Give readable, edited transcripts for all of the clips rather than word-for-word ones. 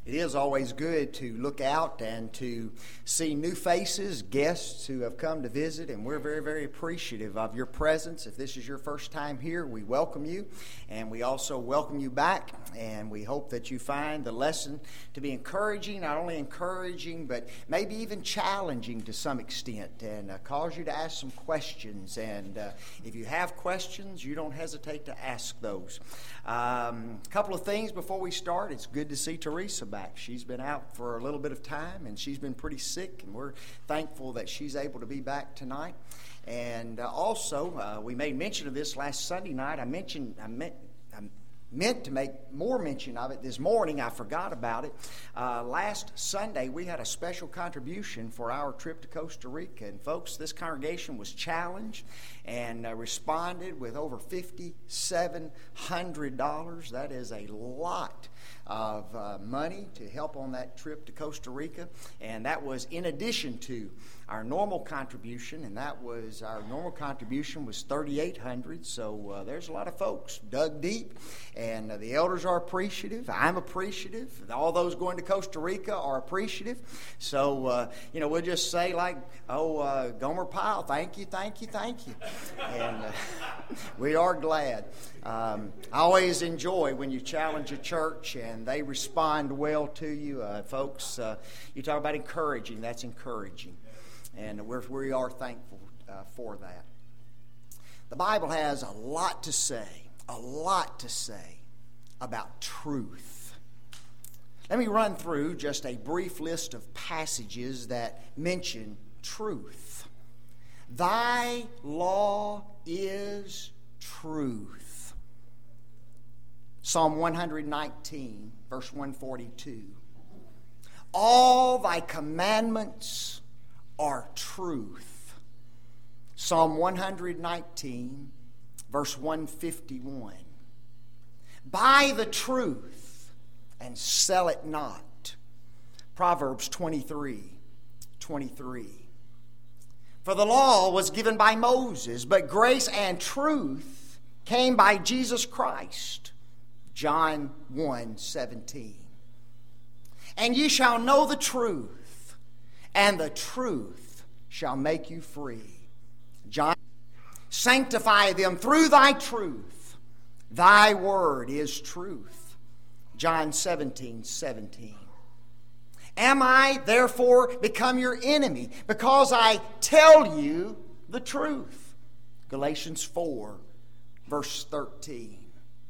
It is always good to look out and to see new faces, guests who have come to visit, and we're very, very appreciative of your presence. If this is your first time here, we welcome you, and we also welcome you back, and we hope that you find the lesson to be encouraging, not only encouraging, but maybe even challenging to some extent, and cause you to ask some questions. And if you have questions, you don't hesitate to ask those. A couple of things before we start. It's good to see Teresa back. She's been out for a little bit of time, and she's been pretty sick, and we're thankful that she's able to be back tonight. And also, we made mention of this last Sunday night. I meant to make more mention of it this morning. I forgot about it. Last Sunday, we had a special contribution for our trip to Costa Rica. And folks, this congregation was challenged and responded with over $5,700. That is a lot of money to help on that trip to Costa Rica. And that was in addition to our normal contribution, and our normal contribution was $3,800. So there's a lot of folks dug deep, and the elders are appreciative. I'm appreciative. All those going to Costa Rica are appreciative. So we'll just say Gomer Pyle, thank you, thank you, thank you, and we are glad. I always enjoy when you challenge a church and they respond well to you, folks. You talk about encouraging. That's encouraging. And we are thankful for that. The Bible has a lot to say about truth. Let me run through just a brief list of passages that mention truth. Thy law is truth. Psalm 119, verse 142. All thy commandments are truth. Psalm 119, verse 151. Buy the truth and sell it not. Proverbs 23:23. For the law was given by Moses, but grace and truth came by Jesus Christ. John 1:17. And ye shall know the truth, and the truth shall make you free. John, sanctify them through thy truth. Thy word is truth. John 17:17. Am I therefore become your enemy because I tell you the truth? Galatians 4, verse 13.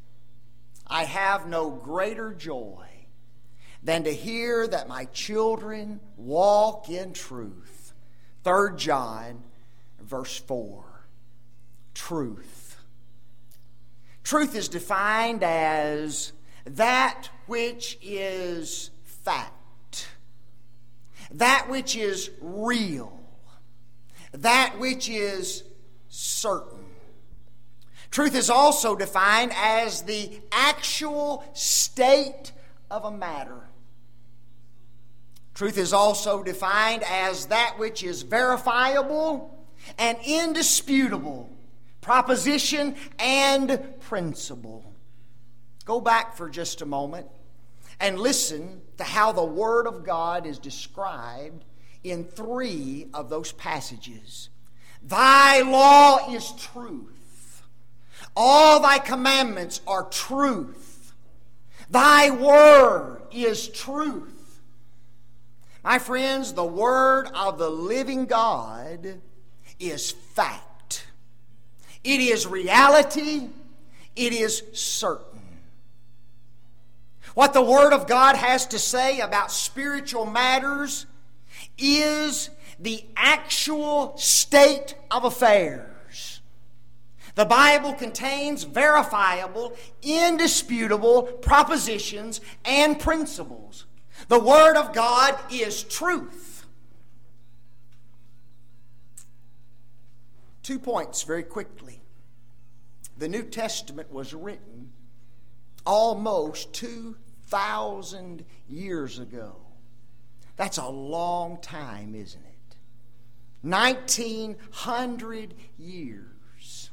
I have no greater joy than to hear that my children walk in truth. 3 John, verse 4. Truth. Truth is defined as that which is fact, that which is real, that which is certain. Truth is also defined as the actual state of a matter. Truth is also defined as that which is verifiable and indisputable, proposition and principle. Go back for just a moment and listen to how the Word of God is described in 3 of those passages. Thy law is truth. All thy commandments are truth. Thy word is truth. My friends, the Word of the living God is fact. It is reality. It is certain. What the Word of God has to say about spiritual matters is the actual state of affairs. The Bible contains verifiable, indisputable propositions and principles. The Word of God is truth. 2 points very quickly. The New Testament was written almost 2,000 years ago. That's a long time, isn't it? 1,900 years.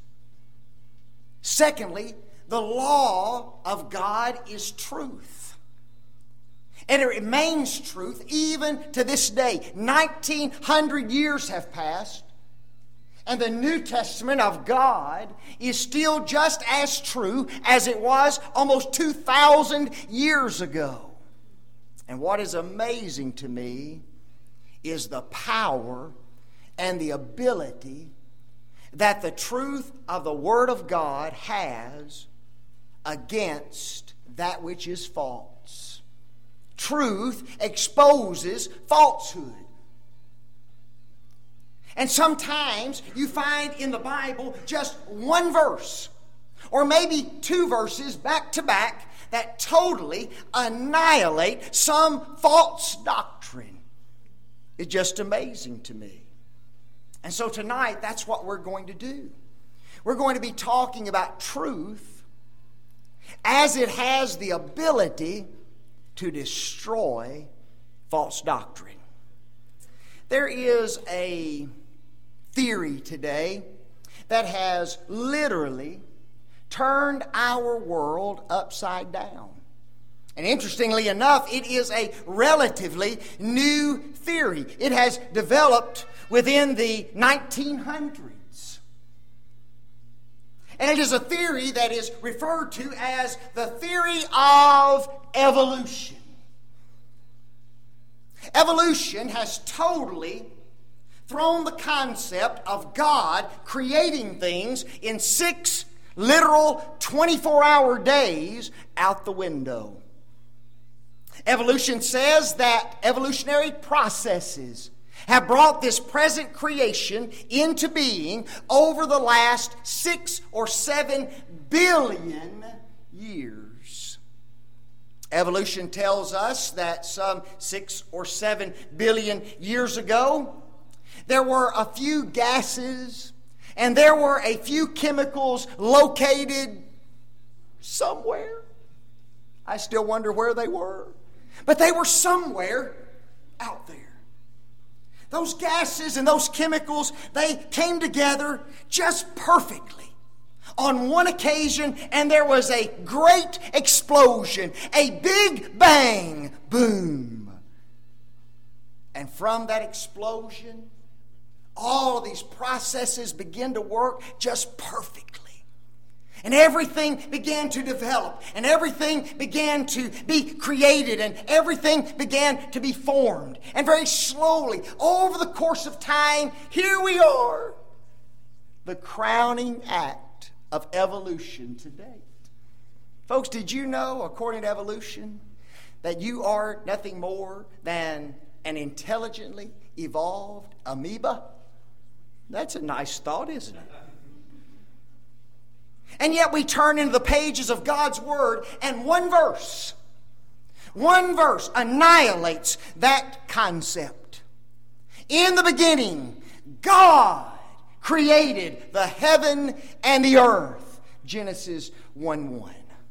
Secondly, the law of God is truth. And it remains truth even to this day. 1900 years have passed, and the New Testament of God is still just as true as it was almost 2,000 years ago. And what is amazing to me is the power and the ability that the truth of the Word of God has against that which is false. Truth exposes falsehood. And sometimes you find in the Bible just one verse, or maybe two verses back to back, that totally annihilate some false doctrine. It's just amazing to me. And so tonight, that's what we're going to do. We're going to be talking about truth as it has the ability to destroy false doctrine. There is a theory today that has literally turned our world upside down. And interestingly enough, it is a relatively new theory. It has developed within the 1900s. And it is a theory that is referred to as the theory of evolution. Evolution has totally thrown the concept of God creating things in 6 literal 24-hour days out the window. Evolution says that evolutionary processes have brought this present creation into being over the last 6 or 7 billion years. Evolution tells us that some 6 or 7 billion years ago, there were a few gases and there were a few chemicals located somewhere. I still wonder where they were. But they were somewhere out there. Those gases and those chemicals, they came together just perfectly on one occasion, and there was a great explosion, a big bang, boom. And from that explosion, all of these processes began to work just perfectly. And everything began to develop, and everything began to be created, and everything began to be formed. And very slowly, over the course of time, here we are, the crowning act of evolution to date. Folks, did you know, according to evolution, that you are nothing more than an intelligently evolved amoeba? That's a nice thought, isn't it? And yet we turn into the pages of God's Word, and one verse annihilates that concept. In the beginning, God created the heaven and the earth. Genesis 1:1.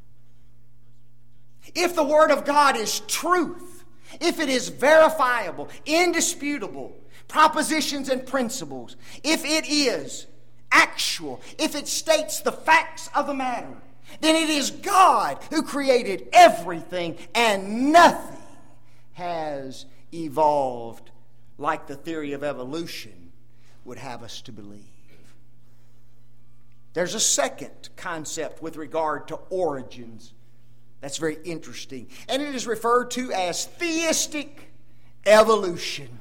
If the Word of God is truth, if it is verifiable, indisputable, propositions and principles, if it is actual, if it states the facts of the matter, then it is God who created everything, and nothing has evolved like the theory of evolution would have us to believe. There's a second concept with regard to origins that's very interesting, and it is referred to as theistic evolution.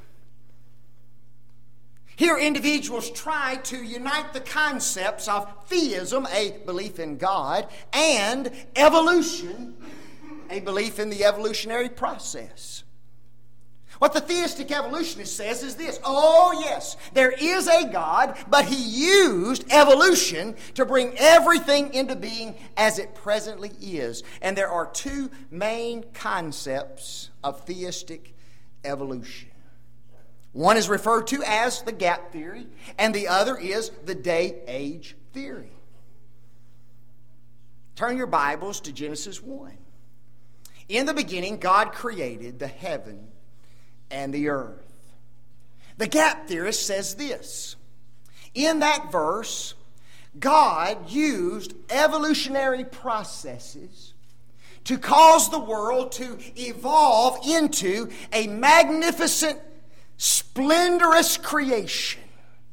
Here, individuals try to unite the concepts of theism, a belief in God, and evolution, a belief in the evolutionary process. What the theistic evolutionist says is this: oh yes, there is a God, but He used evolution to bring everything into being as it presently is. And there are two main concepts of theistic evolution. One is referred to as the gap theory, and the other is the day-age theory. Turn your Bibles to Genesis 1. In the beginning, God created the heaven and the earth. The gap theorist says this: in that verse, God used evolutionary processes to cause the world to evolve into a magnificent, splendorous creation.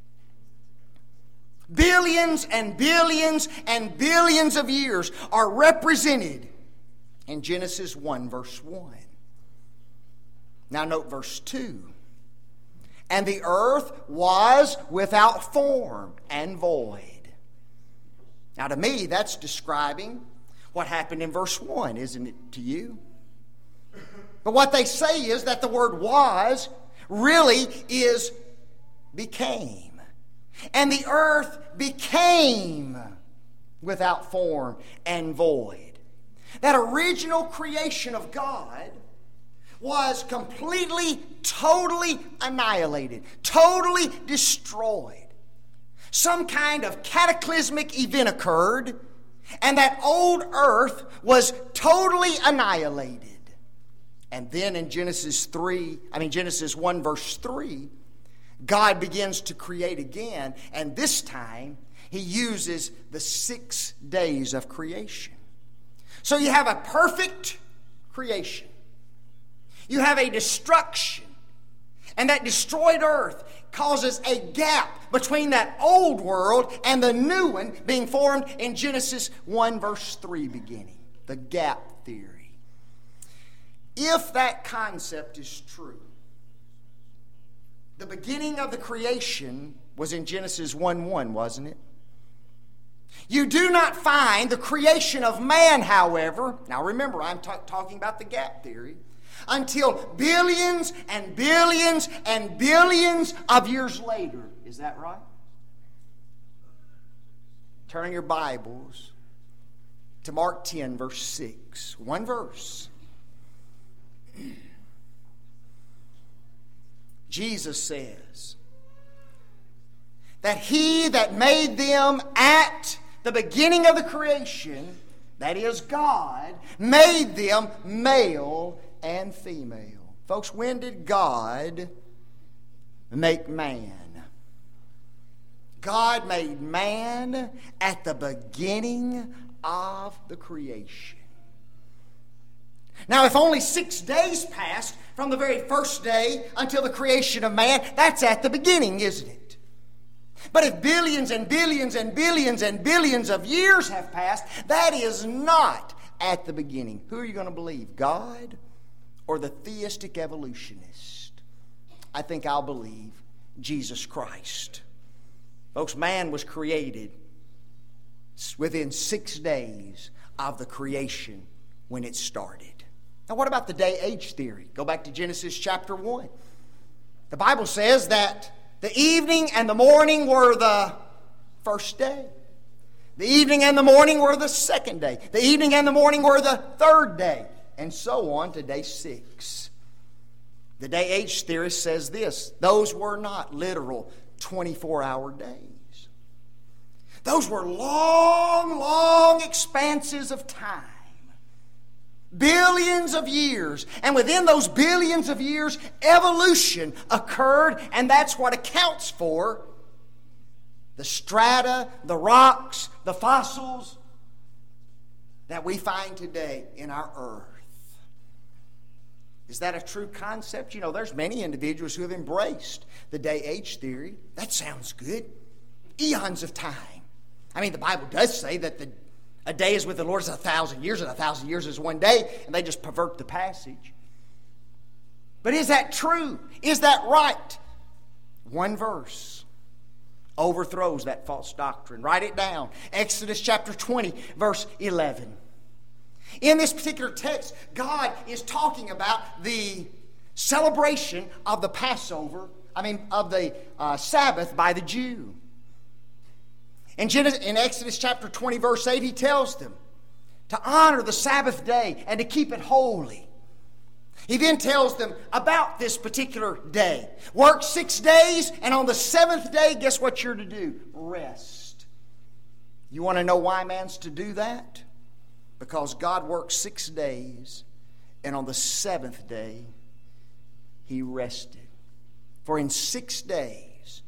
Billions and billions and billions of years are represented in Genesis 1, verse 1. Now note verse 2. And the earth was without form and void. Now to me, that's describing what happened in verse 1, isn't it to you? But what they say is that the word was really is became. And the earth became without form and void. That original creation of God was completely, totally annihilated, totally destroyed. Some kind of cataclysmic event occurred, and that old earth was totally annihilated. And then in Genesis 1 verse 3, God begins to create again, and this time He uses the 6 days of creation. So you have a perfect creation. You have a destruction. And that destroyed earth causes a gap between that old world and the new one being formed in Genesis 1 verse 3 beginning. The gap theory. If that concept is true, the beginning of the creation was in Genesis 1:1, wasn't it? You do not find the creation of man, however, now remember I'm talking about the gap theory, until billions and billions and billions of years later. Is that right? Turn your Bibles to Mark 10, verse 6. One verse. Jesus says that He that made them at the beginning of the creation, that is God, made them male and female. Folks, when did God make man? God made man at the beginning of the creation. Now, if only 6 days passed from the very first day until the creation of man, that's at the beginning, isn't it? But if billions and billions and billions and billions of years have passed, that is not at the beginning. Who are you going to believe, God or the theistic evolutionist? I think I'll believe Jesus Christ. Folks, man was created within 6 days of the creation when it started. Now, what about the day-age theory? Go back to Genesis chapter 1. The Bible says that the evening and the morning were the first day. The evening and the morning were the second day. The evening and the morning were the third day. And so on to day 6. The day-age theorist says this: those were not literal 24-hour days. Those were long, long expanses of time. Billions of years. And within those billions of years, evolution occurred, and that's what accounts for the strata, the rocks, the fossils that we find today in our earth. Is that a true concept? You know, there's many individuals who have embraced the day-age theory. That sounds good. Eons of time. I mean, the Bible does say that a day is with the Lord is 1,000 years, and 1,000 years is one day, and they just pervert the passage. But is that true? Is that right? One verse overthrows that false doctrine. Write it down. Exodus chapter 20, verse 11. In this particular text, God is talking about the celebration of the Passover, of the Sabbath by the Jew. In Exodus chapter 20, verse 8, He tells them to honor the Sabbath day and to keep it holy. He then tells them about this particular day. Work 6 days, and on the 7th day, guess what you're to do? Rest. You want to know why man's to do that? Because God worked 6 days, and on the 7th day, He rested. For in 6 days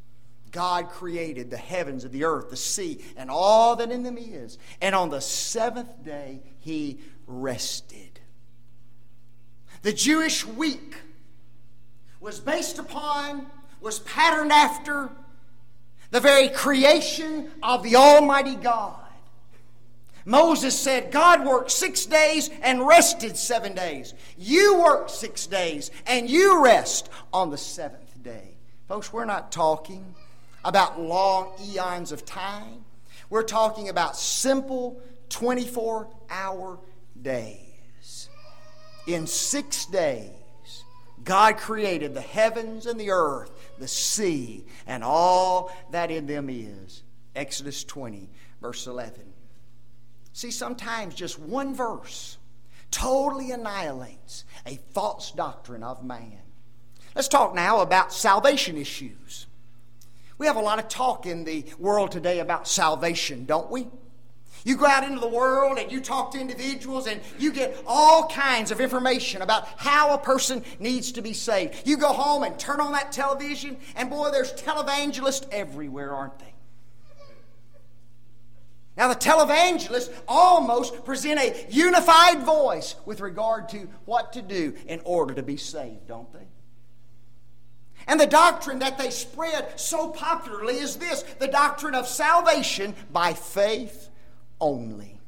God created the heavens and the earth, the sea, and all that in them is. And on the seventh day, He rested. The Jewish week was patterned after the very creation of the Almighty God. Moses said, God worked 6 days and rested 7 days. You work 6 days and you rest on the seventh day. Folks, we're not talking about long eons of time. We're talking about simple 24-hour days. In 6 days, God created the heavens and the earth, the sea, and all that in them is. Exodus 20, verse 11. See, sometimes just one verse totally annihilates a false doctrine of man. Let's talk now about salvation issues. We have a lot of talk in the world today about salvation, don't we? You go out into the world and you talk to individuals and you get all kinds of information about how a person needs to be saved. You go home and turn on that television and boy, there's televangelists everywhere, aren't they? Now the televangelists almost present a unified voice with regard to what to do in order to be saved, don't they? And the doctrine that they spread so popularly is this, the doctrine of salvation by faith only.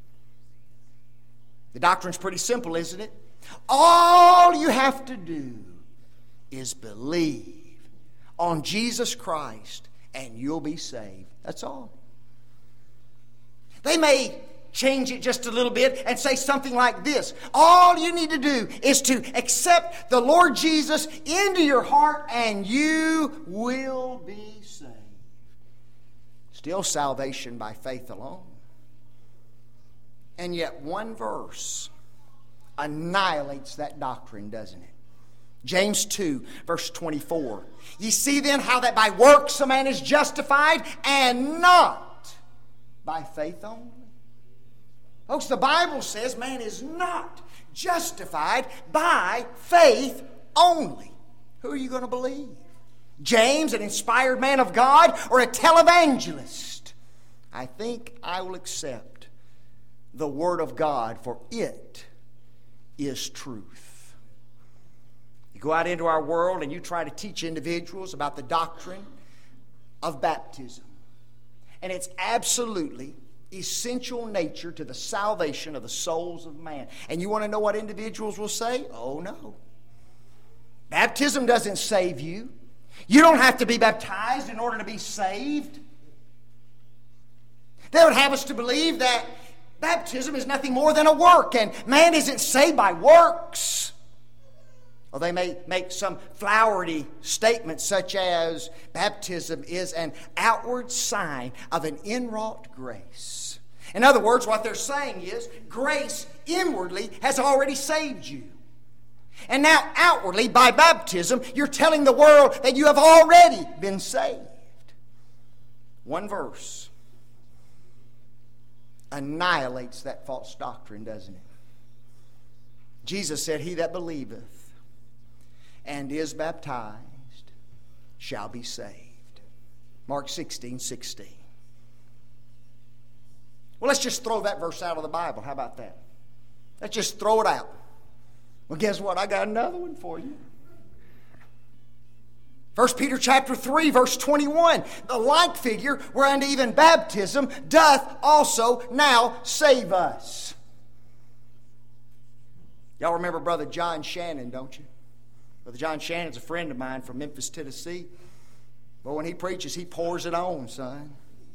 The doctrine's pretty simple, isn't it? All you have to do is believe on Jesus Christ and you'll be saved. That's all. They may change it just a little bit and say something like this. All you need to do is to accept the Lord Jesus into your heart and you will be saved. Still salvation by faith alone. And yet one verse annihilates that doctrine, doesn't it? James 2, verse 24. Ye see then how that by works a man is justified and not by faith only. Folks, the Bible says man is not justified by faith only. Who are you going to believe? James, an inspired man of God, or a televangelist? I think I will accept the Word of God, for it is truth. You go out into our world and you try to teach individuals about the doctrine of baptism. And its absolutely essential nature to the salvation of the souls of man. And you want to know what individuals will say? Oh, no. Baptism doesn't save you. You don't have to be baptized in order to be saved. They would have us to believe that baptism is nothing more than a work, and man isn't saved by works. Or they may make some flowery statement such as baptism is an outward sign of an inwrought grace. In other words, what they're saying is grace inwardly has already saved you. And now outwardly, by baptism, you're telling the world that you have already been saved. One verse annihilates that false doctrine, doesn't it? Jesus said, he that believeth and is baptized shall be saved. Mark 16:16. Well, let's just throw that verse out of the Bible. How about that? Let's just throw it out. Well, guess what? I got another one for you. 1 Peter chapter 3, verse 21. The like figure whereunto even baptism doth also now save us. Y'all remember Brother John Shannon, don't you? Brother John Shannon's a friend of mine from Memphis, Tennessee. But when he preaches, he pours it on, son.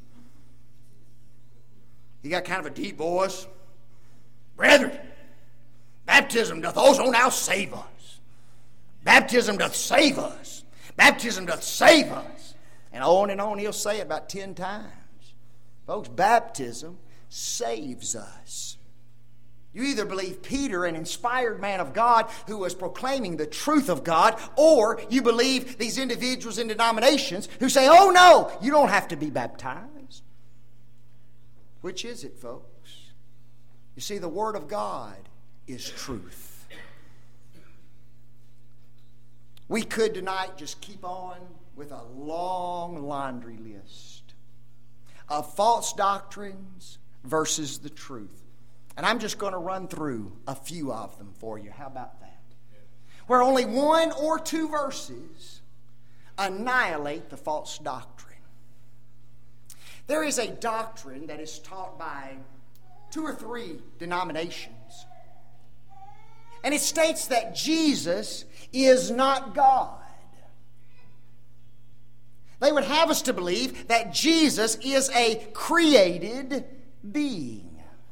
He got kind of a deep voice. Brethren, baptism doth also now save us. Baptism doth save us. Baptism doth save us. And on he'll say it about 10 times. Folks, baptism saves us. You either believe Peter, an inspired man of God who was proclaiming the truth of God, or you believe these individuals in denominations who say, oh no, you don't have to be baptized. Which is it, folks? You see, the Word of God is truth. We could tonight just keep on with a long laundry list of false doctrines versus the truth. And I'm just going to run through a few of them for you. How about that? Where only one or two verses annihilate the false doctrine. There is a doctrine that is taught by 2 or 3 denominations. And it states that Jesus is not God. They would have us to believe that Jesus is a created being.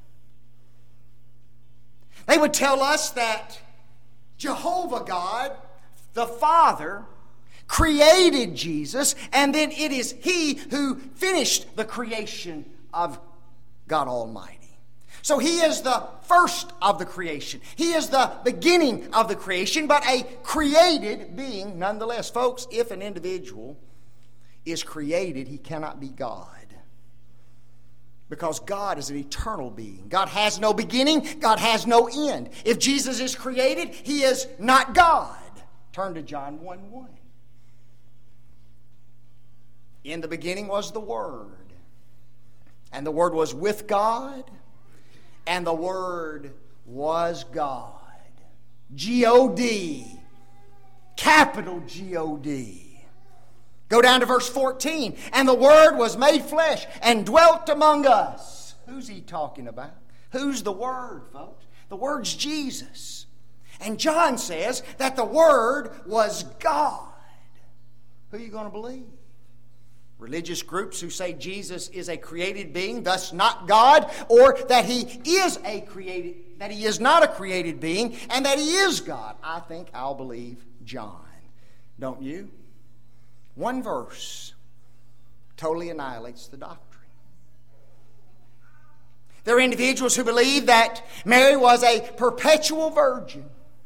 They would tell us that Jehovah God, the Father, created Jesus, and then it is He who finished the creation of God Almighty. So He is the first of the creation. He is the beginning of the creation, but a created being nonetheless. Folks, if an individual is created, he cannot be God. Because God is an eternal being. God has no beginning. God has no end. If Jesus is created, He is not God. Turn to John 1:1. In the beginning was the Word, and the Word was with God, and the Word was God. G-O-D. Capital G-O-D. Go down to verse 14. And the Word was made flesh and dwelt among us. Who's He talking about? Who's the Word, folks? The Word's Jesus. And John says that the Word was God. Who are you going to believe? Religious groups who say Jesus is a created being, thus not God, or that He is not a created being, and that He is God. I think I'll believe John. Don't you? One verse totally annihilates the doctrine. There are individuals who believe that Mary was a perpetual virgin.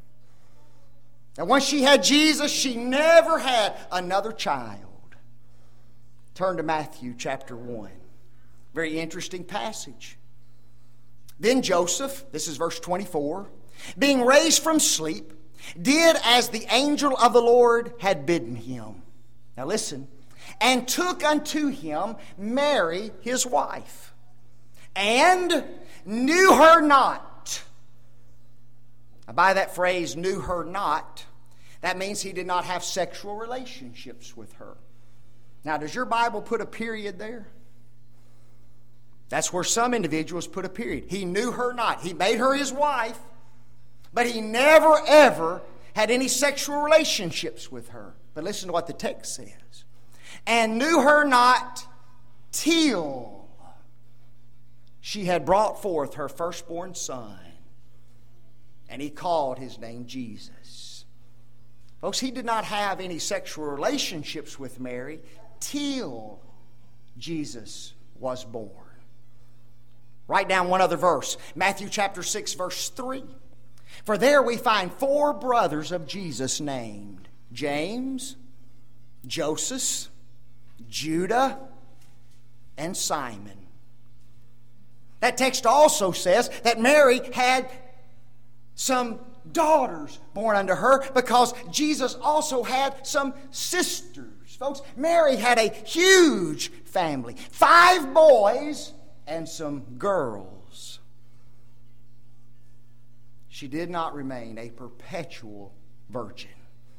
And once she had Jesus, she never had another child. Turn to Matthew chapter 1. Very interesting passage. Then Joseph, this is verse 24, being raised from sleep, did as the angel of the Lord had bidden him. Now listen. And took unto him Mary his wife, and knew her not. Now by that phrase, knew her not, that means he did not have sexual relationships with her. Now, does your Bible put a period there? That's where some individuals put a period. He knew her not. He made her his wife, but he never, ever had any sexual relationships with her. But listen to what the text says. And knew her not till she had brought forth her firstborn son. And he called his name Jesus. Folks, he did not have any sexual relationships with Mary till Jesus was born. Write down one other verse. Matthew chapter 6, verse 3. For there we find 4 brothers of Jesus named James, Joseph, Judah, and Simon. That text also says that Mary had some daughters born unto her because Jesus also had some sisters. Folks, Mary had a huge family. 5 boys and some girls. She did not remain a perpetual virgin.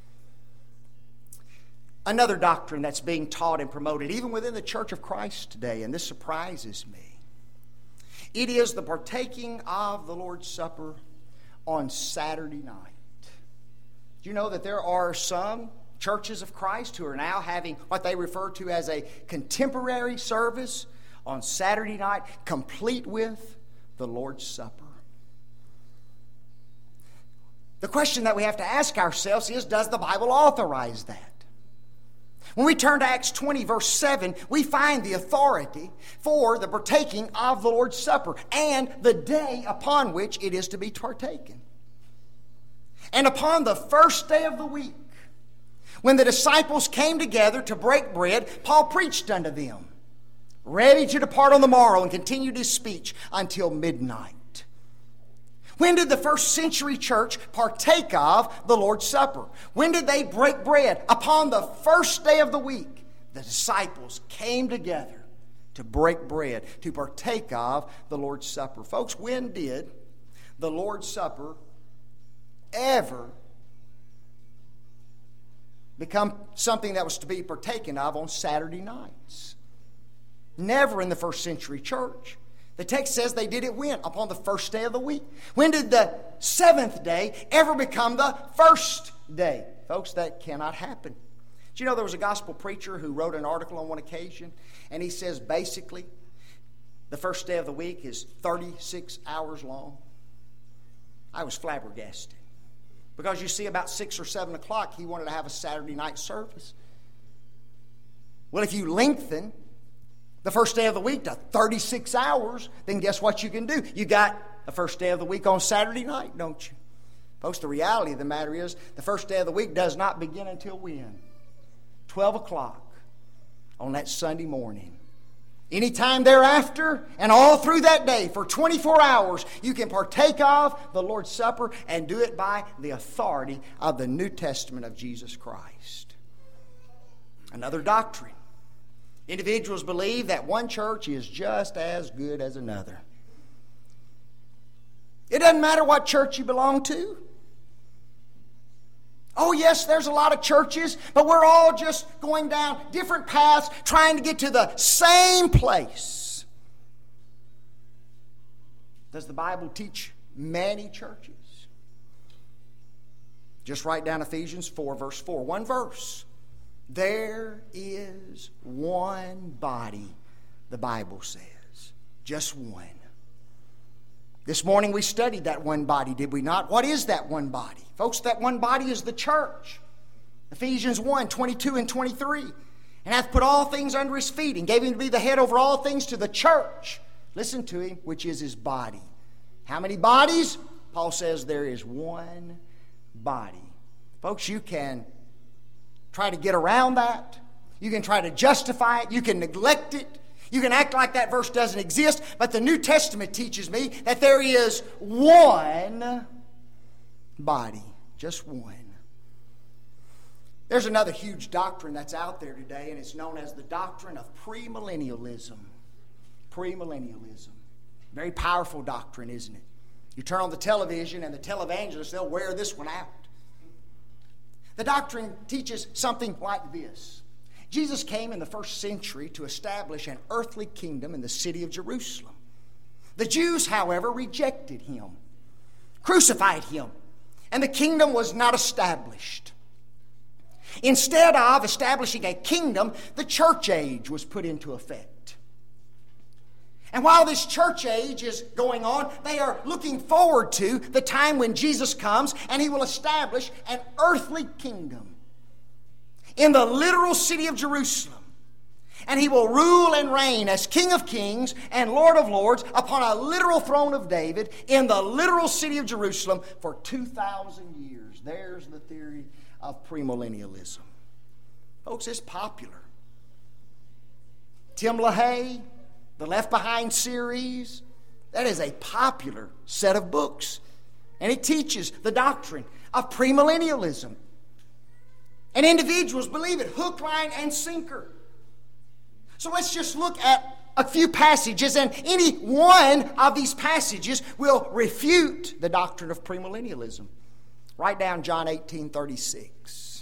Another doctrine that's being taught and promoted, even within the Church of Christ today, and this surprises me, it is the partaking of the Lord's Supper on Saturday night. Do you know that there are some churches of Christ who are now having what they refer to as a contemporary service on Saturday night, complete with the Lord's Supper? The question that we have to ask ourselves is, does the Bible authorize that? When we turn to Acts 20, verse 7, we find the authority for the partaking of the Lord's Supper and the day upon which it is to be partaken. And upon the first day of the week, when the disciples came together to break bread, Paul preached unto them, ready to depart on the morrow, and continued his speech until midnight. When did the first century church partake of the Lord's Supper? When did they break bread? Upon the first day of the week, the disciples came together to break bread, to partake of the Lord's Supper. Folks, when did the Lord's Supper ever become something that was to be partaken of on Saturday nights? Never in the first century church. The text says they did it when? Upon the first day of the week. When did the seventh day ever become the first day? Folks, that cannot happen. Do you know there was a gospel preacher who wrote an article on one occasion, and he says basically the first day of the week is 36 hours long? I was flabbergasted. Because you see, about 6 or 7 o'clock, he wanted to have a Saturday night service. Well, if you lengthen the first day of the week to 36 hours, then guess what you can do? You got the first day of the week on Saturday night, don't you? Folks, the reality of the matter is the first day of the week does not begin until when? 12 o'clock on that Sunday morning. Anytime thereafter and all through that day for 24 hours, you can partake of the Lord's Supper and do it by the authority of the New Testament of Jesus Christ. Another doctrine. Individuals believe that one church is just as good as another. It doesn't matter what church you belong to. Oh yes, there's a lot of churches, but we're all just going down different paths trying to get to the same place. Does the Bible teach many churches? Just write down Ephesians 4, verse 4. One verse. There is one body, the Bible says. Just one. This morning we studied that one body, did we not? What is that one body? Folks, that one body is the church. Ephesians 1, 22 and 23. And hath put all things under his feet, and gave him to be the head over all things to the church. Listen to him, which is his body. How many bodies? Paul says there is one body. Folks, you can try to get around that. You can try to justify it. You can neglect it. You can act like that verse doesn't exist. But the New Testament teaches me that there is one body. Just one. There's another huge doctrine that's out there today, and it's known as the doctrine of premillennialism. Premillennialism. Very powerful doctrine, isn't it? You turn on the television and the televangelists, they'll wear this one out. The doctrine teaches something like this. Jesus came in the first century to establish an earthly kingdom in the city of Jerusalem. The Jews, however, rejected him, crucified him, and the kingdom was not established. Instead of establishing a kingdom, the church age was put into effect. And while this church age is going on, they are looking forward to the time when Jesus comes and he will establish an earthly kingdom in the literal city of Jerusalem. And he will rule and reign as King of Kings and Lord of Lords upon a literal throne of David in the literal city of Jerusalem for 2,000 years. There's the theory of premillennialism. Folks, it's popular. Tim LaHaye, the Left Behind series, that is a popular set of books. And it teaches the doctrine of premillennialism. And individuals believe it, hook, line, and sinker. So let's just look at a few passages, and any one of these passages will refute the doctrine of premillennialism. Write down John 18:36.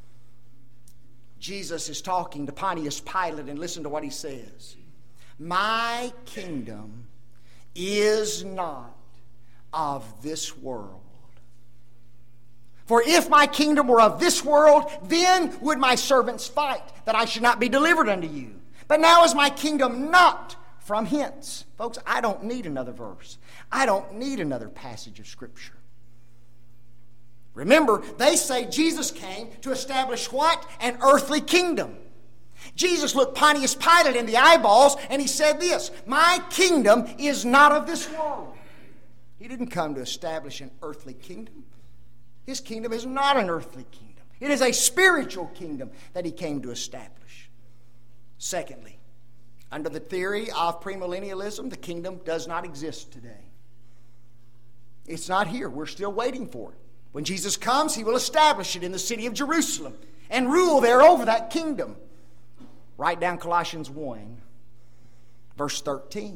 Jesus is talking to Pontius Pilate, and listen to what he says. My kingdom is not of this world. For if my kingdom were of this world, then would my servants fight, that I should not be delivered unto you. But now is my kingdom not from hence. Folks, I don't need another verse. I don't need another passage of Scripture. Remember, they say Jesus came to establish what? An earthly kingdom. Jesus looked Pontius Pilate in the eyeballs and he said this, my kingdom is not of this world. He didn't come to establish an earthly kingdom. His kingdom is not an earthly kingdom. It is a spiritual kingdom that he came to establish. Secondly, under the theory of premillennialism, the kingdom does not exist today. It's not here. We're still waiting for it. When Jesus comes, He will establish it in the city of Jerusalem and rule there over that kingdom. Write down Colossians 1, verse 13.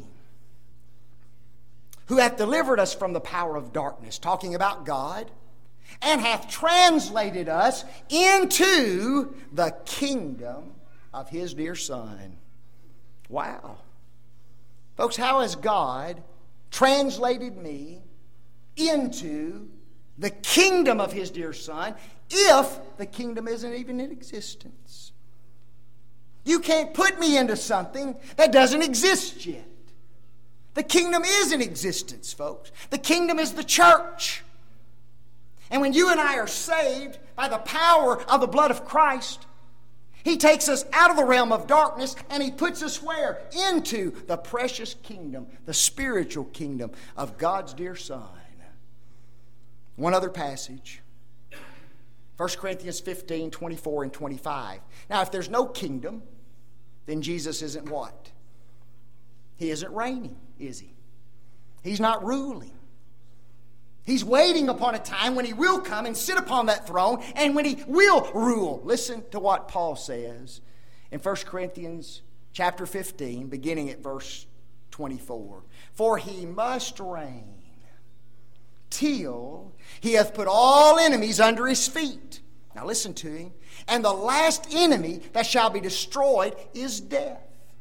Who hath delivered us from the power of darkness, talking about God, and hath translated us into the kingdom of His dear Son. Wow. Folks, how has God translated me into the kingdom of His dear Son if the kingdom isn't even in existence? You can't put me into something that doesn't exist yet. The kingdom is in existence, folks. The kingdom is the church. And when you and I are saved by the power of the blood of Christ, He takes us out of the realm of darkness and He puts us where? Into the precious kingdom, the spiritual kingdom of God's dear Son. One other passage. 1 Corinthians 15, 24 and 25. Now, if there's no kingdom, then Jesus isn't what? He isn't reigning, is He? He's not ruling. He's waiting upon a time when He will come and sit upon that throne and when He will rule. Listen to what Paul says in 1 Corinthians chapter 15, beginning at verse 24. For He must reign till He hath put all enemies under His feet. Now listen to him. And the last enemy that shall be destroyed is death.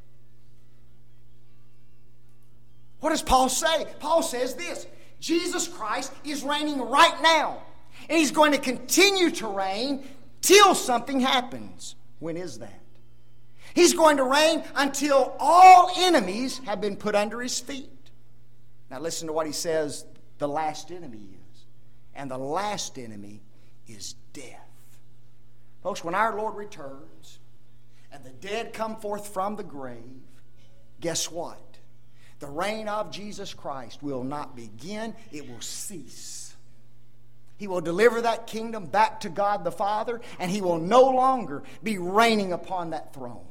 What does Paul say? Paul says this: Jesus Christ is reigning right now. And He's going to continue to reign till something happens. When is that? He's going to reign until all enemies have been put under His feet. Now listen to what he says the last enemy is. And the last enemy is death. Folks, when our Lord returns and the dead come forth from the grave, guess what? The reign of Jesus Christ will not begin, it will cease. He will deliver that kingdom back to God the Father, and He will no longer be reigning upon that throne.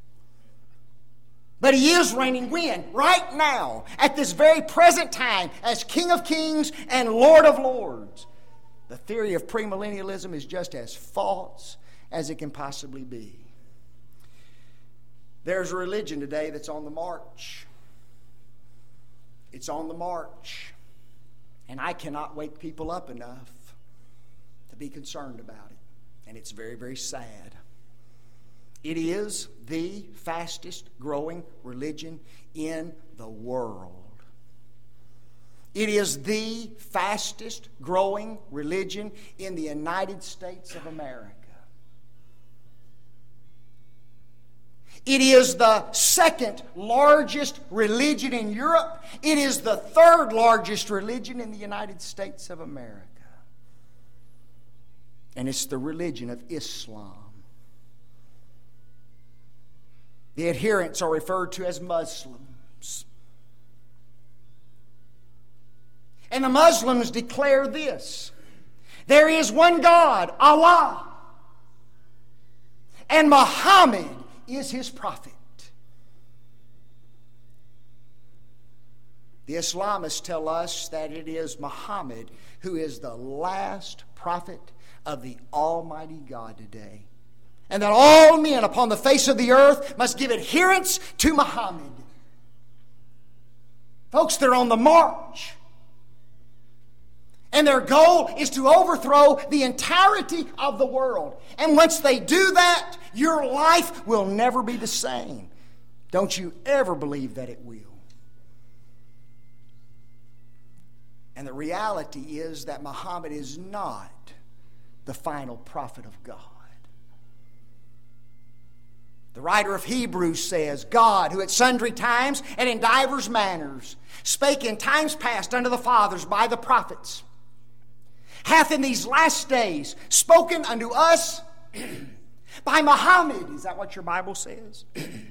But He is reigning when? Right now, at this very present time, as King of Kings and Lord of Lords. The theory of premillennialism is just as false as it can possibly be. There's a religion today that's on the march. It's on the march. And I cannot wake people up enough to be concerned about it. And it's very, very sad. It is the fastest growing religion in the world. It is the fastest growing religion in the United States of America. It is the second largest religion in Europe. It is the third largest religion in the United States of America. And it's the religion of Islam. The adherents are referred to as Muslims. And the Muslims declare this: there is one God, Allah, and Muhammad is His prophet. The Islamists tell us that it is Muhammad who is the last prophet of the Almighty God today. And that all men upon the face of the earth must give adherence to Muhammad. Folks, they're on the march. And their goal is to overthrow the entirety of the world. And once they do that, your life will never be the same. Don't you ever believe that it will. And the reality is that Muhammad is not the final prophet of God. The writer of Hebrews says, God, who at sundry times and in divers manners spake in times past unto the fathers by the prophets, hath in these last days spoken unto us by Muhammad. Is that what your Bible says?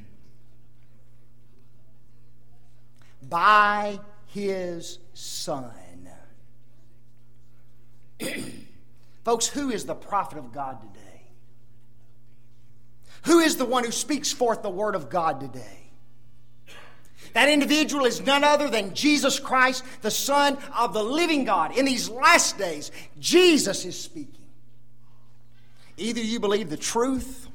By His Son. Folks, who is the prophet of God today? Who is the one who speaks forth the word of God today? That individual is none other than Jesus Christ, the Son of the living God. In these last days, Jesus is speaking. Either you believe the truth,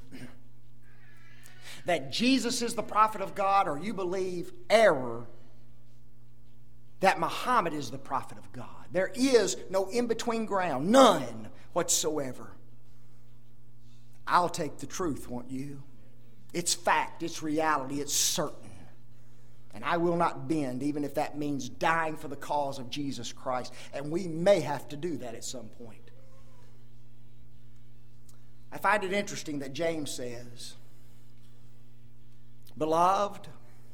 that Jesus is the prophet of God, or you believe error, that Muhammad is the prophet of God. There is no in-between ground, none whatsoever. I'll take the truth, won't you? It's fact, it's reality, it's certain. And I will not bend, even if that means dying for the cause of Jesus Christ. And we may have to do that at some point. I find it interesting that James says, "Beloved,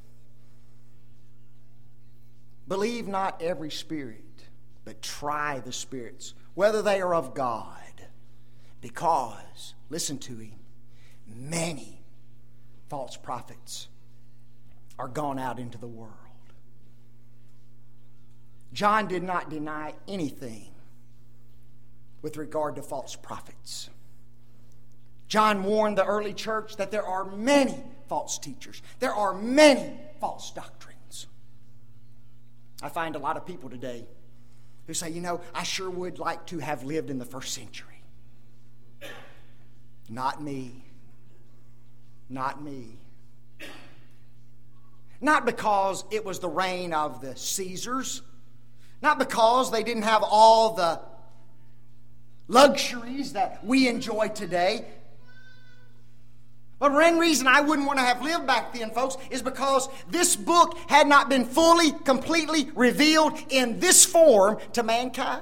believe not every spirit, but try the spirits, whether they are of God. Because," listen to him, "many false prophets are gone out into the world." John did not deny anything with regard to false prophets. John warned the early church that there are many false teachers. There are many false doctrines. I find a lot of people today who say, I sure would like to have lived in the first century. Not me. Not me. Not because it was the reign of the Caesars. Not because they didn't have all the luxuries that we enjoy today. But one reason I wouldn't want to have lived back then, folks, is because this book had not been fully, completely revealed in this form to mankind.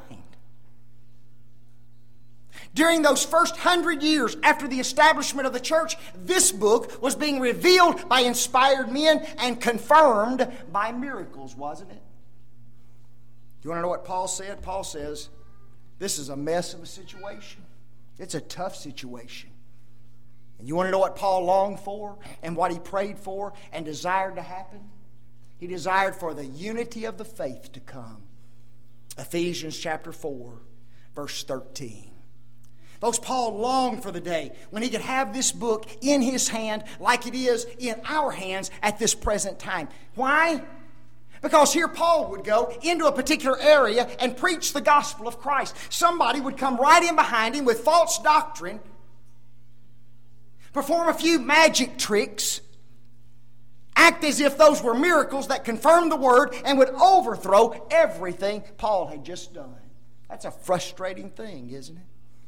During those first 100 years after the establishment of the church, this book was being revealed by inspired men and confirmed by miracles, wasn't it? You want to know what Paul said? Paul says, this is a mess of a situation. It's a tough situation. And you want to know what Paul longed for and what he prayed for and desired to happen? He desired for the unity of the faith to come. Ephesians chapter 4, verse 13. Folks, Paul longed for the day when he could have this book in his hand like it is in our hands at this present time. Why? Because here Paul would go into a particular area and preach the gospel of Christ. Somebody would come right in behind him with false doctrine, perform a few magic tricks, act as if those were miracles that confirmed the word, and would overthrow everything Paul had just done. That's a frustrating thing, isn't it?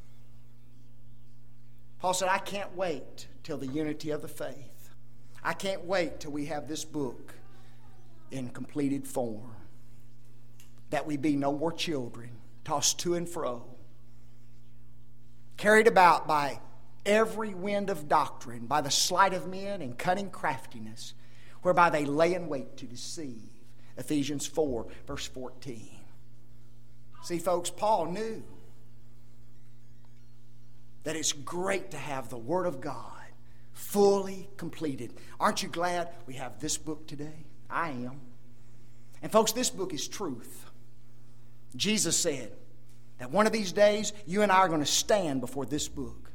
Paul said, I can't wait till the unity of the faith. I can't wait till we have this book in completed form. That we be no more children, tossed to and fro, carried about by every wind of doctrine, by the sleight of men and cunning craftiness, whereby they lay in wait to deceive. Ephesians 4, verse 14. See, folks, Paul knew that it's great to have the Word of God fully completed. Aren't you glad we have this book today? I am. And folks, this book is truth. Jesus said that one of these days you and I are going to stand before this book.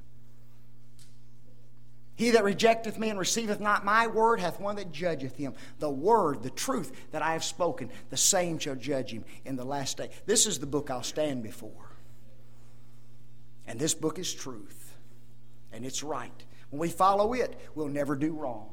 He that rejecteth me and receiveth not my word hath one that judgeth him. The word, the truth that I have spoken, the same shall judge him in the last day. This is the book I'll stand before. And this book is truth. And it's right. When we follow it, we'll never do wrong.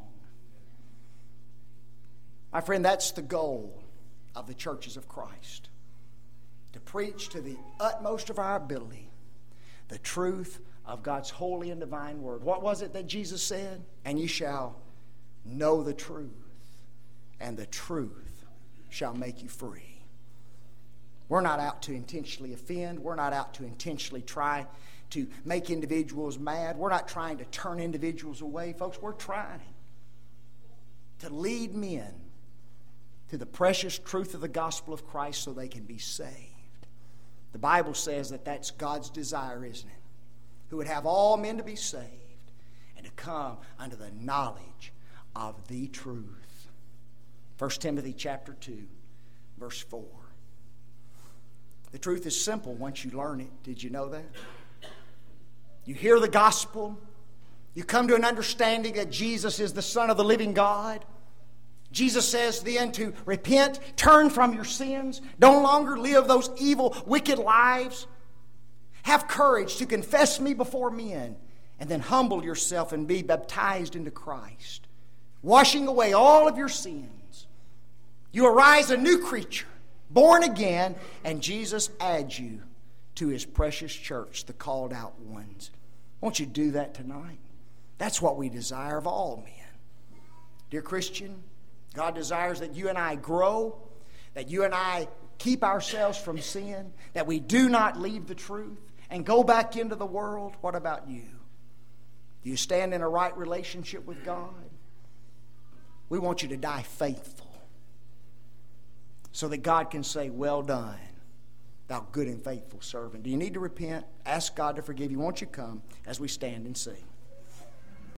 My friend, that's the goal of the churches of Christ. To preach to the utmost of our ability the truth of God's holy and divine word. What was it that Jesus said? And ye shall know the truth, and the truth shall make you free. We're not out to intentionally offend. We're not out to intentionally try to make individuals mad. We're not trying to turn individuals away. Folks, we're trying to lead men to the precious truth of the gospel of Christ so they can be saved. The Bible says that that's God's desire, isn't it? Who would have all men to be saved and to come unto the knowledge of the truth. 1 Timothy chapter 2, verse 4. The truth is simple once you learn it. Did you know that? You hear the gospel. You come to an understanding that Jesus is the Son of the living God. Jesus says then to repent, turn from your sins, no longer live those evil, wicked lives. Have courage to confess me before men, and then humble yourself and be baptized into Christ, washing away all of your sins. You arise a new creature, born again, and Jesus adds you to His precious church, the called out ones. Won't you do that tonight? That's what we desire of all men. Dear Christian, God desires that you and I grow, that you and I keep ourselves from sin, that we do not leave the truth and go back into the world. What about you? Do you stand in a right relationship with God? We want you to die faithful so that God can say, well done, thou good and faithful servant. Do you need to repent? Ask God to forgive you. Won't you come as we stand and sing?